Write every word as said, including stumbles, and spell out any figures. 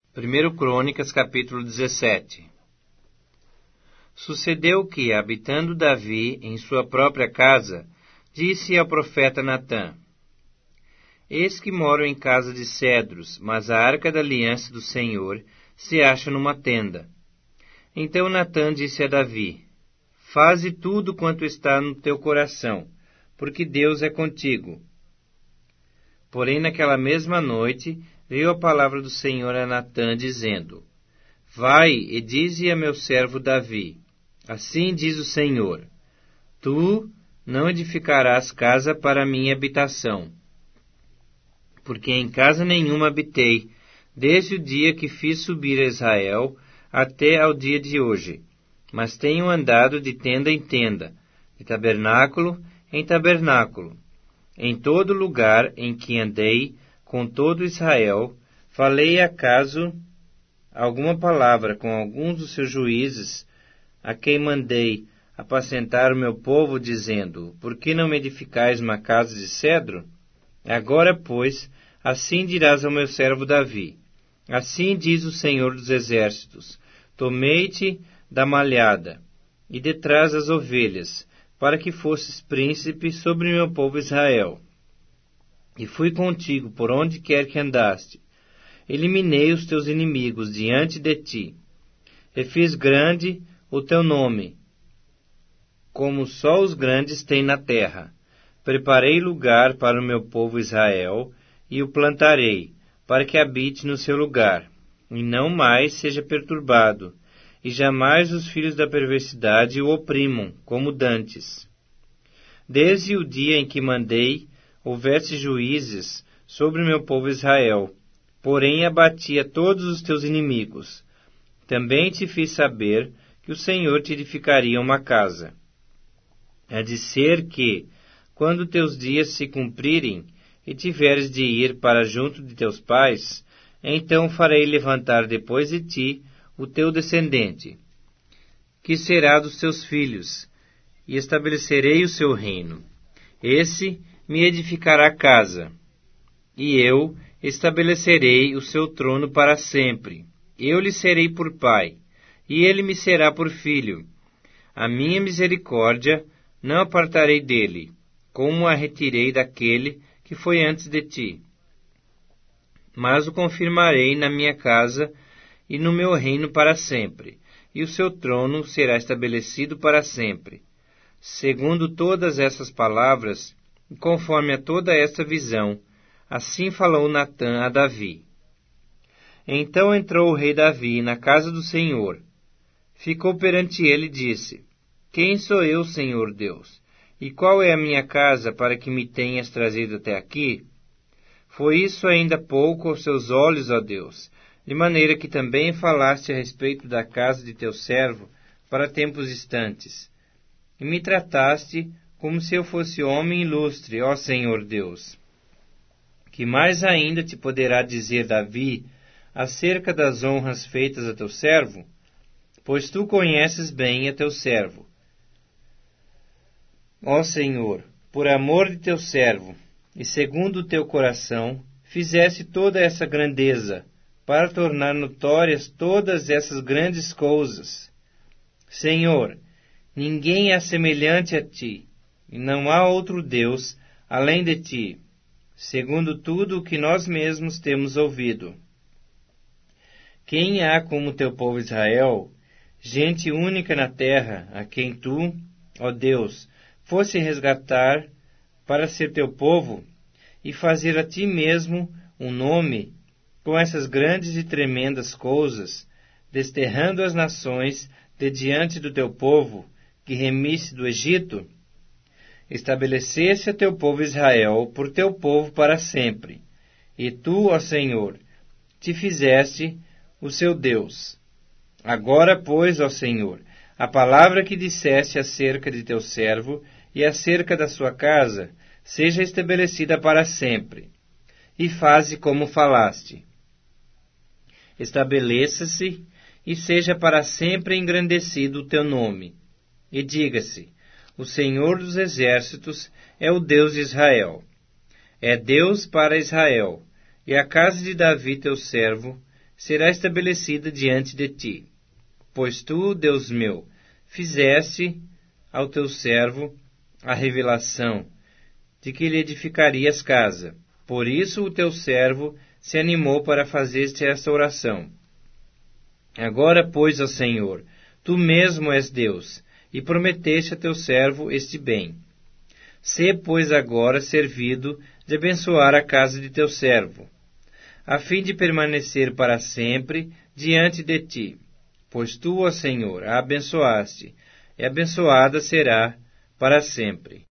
primeira Crônicas, capítulo dezessete. Sucedeu que, habitando Davi em sua própria casa, disse ao profeta Natã: Eis que moro em casa de cedros, mas a arca da aliança do Senhor se acha numa tenda. Então Natã disse a Davi: Faze tudo quanto está no teu coração, porque Deus é contigo. Porém, naquela mesma noite, veio a palavra do Senhor a Natã, dizendo: Vai e dize a meu servo Davi: Assim diz o Senhor: Tu não edificarás casa para minha habitação, porque em casa nenhuma habitei, desde o dia que fiz subir a Israel até ao dia de hoje, mas tenho andado de tenda em tenda, de tabernáculo em tabernáculo. Em todo lugar em que andei com todo Israel, falei acaso alguma palavra com alguns dos seus juízes, a quem mandei apacentar o meu povo, dizendo: Por que não me edificais uma casa de cedro? Agora, pois, assim dirás ao meu servo Davi: Assim diz o Senhor dos Exércitos: Tomei-te da malhada e detrás das ovelhas, para que fosses príncipe sobre meu povo Israel. E fui contigo por onde quer que andaste. Eliminei os teus inimigos diante de ti, e fiz grande o teu nome, como só os grandes têm na terra. Preparei lugar para o meu povo Israel, e o plantarei, para que habite no seu lugar, e não mais seja perturbado, e jamais os filhos da perversidade o oprimam, como dantes. Desde o dia em que mandei, houvesse juízes sobre o meu povo Israel, porém abati a todos os teus inimigos. Também te fiz saber que o Senhor te edificaria uma casa. Há de ser que, quando teus dias se cumprirem, e tiveres de ir para junto de teus pais, então farei levantar depois de ti o teu descendente, que será dos teus filhos, e estabelecerei o seu reino. Esse me edificará casa, e eu estabelecerei o seu trono para sempre. Eu lhe serei por pai, e ele me será por filho. A minha misericórdia não apartarei dele, como a retirei daquele que foi antes de ti. Mas o confirmarei na minha casa e no meu reino para sempre, e o seu trono será estabelecido para sempre. Segundo todas essas palavras, e conforme a toda esta visão, assim falou Natã a Davi. Então entrou o rei Davi na casa do Senhor. Ficou perante ele e disse: Quem sou eu, Senhor Deus? E qual é a minha casa para que me tenhas trazido até aqui? Foi isso ainda pouco aos seus olhos, ó Deus, de maneira que também falaste a respeito da casa de teu servo para tempos distantes. E me trataste como se eu fosse homem ilustre, ó Senhor Deus. Que mais ainda te poderá dizer Davi acerca das honras feitas a teu servo? Pois tu conheces bem a teu servo. Ó Senhor, por amor de teu servo, e segundo o teu coração, fizeste toda essa grandeza, para tornar notórias todas essas grandes coisas. Senhor, ninguém é semelhante a ti, e não há outro Deus além de ti, segundo tudo o que nós mesmos temos ouvido. Quem há como teu povo Israel, gente única na terra, a quem tu, ó Deus, fosse resgatar para ser teu povo e fazer a ti mesmo um nome com essas grandes e tremendas coisas, desterrando as nações de diante do teu povo, que remisse do Egito? Estabelecesse a teu povo Israel por teu povo para sempre, e tu, ó Senhor, te fizeste o seu Deus. Agora, pois, ó Senhor, a palavra que disseste acerca de teu servo e acerca da sua casa, seja estabelecida para sempre, e faze como falaste. Estabeleça-se e seja para sempre engrandecido o teu nome, e diga-se: o Senhor dos Exércitos é o Deus de Israel. É Deus para Israel, e a casa de Davi teu servo será estabelecida diante de ti. Pois tu, Deus meu, fizeste ao teu servo a revelação de que lhe edificarias casa. Por isso o teu servo se animou para fazer-te esta oração. Agora, pois, ó Senhor, tu mesmo és Deus, e prometeste a teu servo este bem. Sê, pois, agora servido de abençoar a casa de teu servo, a fim de permanecer para sempre diante de ti. Pois tu, ó Senhor, a abençoaste, e abençoada será para sempre.